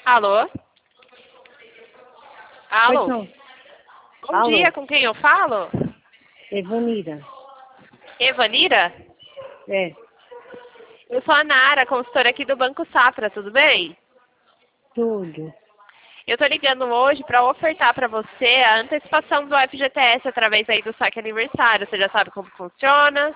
Alô? Pois Alô? não. Bom Alô? dia, com quem eu falo? Evanira. Evanira? É, Eu sou a Nara, consultora aqui do Banco Safra, tudo bem? tudo. Eu tô ligando hoje para ofertar para você a antecipação do FGTS através aí do saque aniversário. Você já sabe como funciona?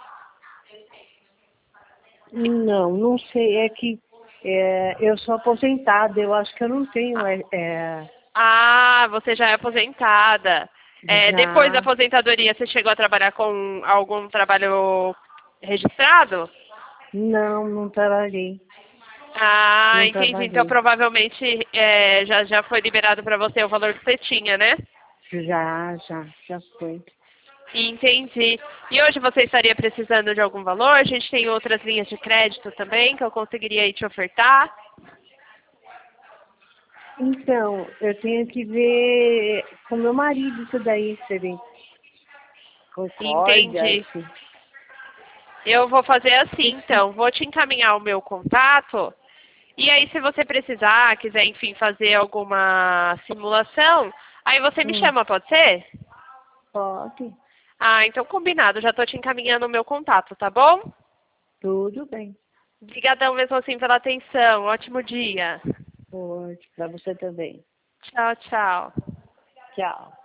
Não sei. É que eu sou aposentada. Eu acho que eu não tenho. Ah, você já é aposentada. Depois da Já. aposentadoria, você chegou a trabalhar com algum trabalho registrado? Não trabalhei. Ah, Não entendi. Então, trabalhei. provavelmente já foi liberado para você o valor que você tinha, né? Já foi. Entendi. E hoje você estaria precisando de algum valor? A gente tem outras linhas de crédito também que eu conseguiria aí te ofertar. Então, eu tenho que ver com meu marido isso daí, se ele concorda. Entendi. Eu vou fazer assim, então. Vou te encaminhar o meu contato. E aí, se você precisar, quiser, enfim, fazer alguma simulação, aí você me chama, pode ser? Pode. Ah, então combinado. Já tô te encaminhando o meu contato, tá bom? Tudo bem. Obrigadão mesmo assim pela atenção. Ótimo dia. Pode. Para você também. Tchau, tchau. Tchau.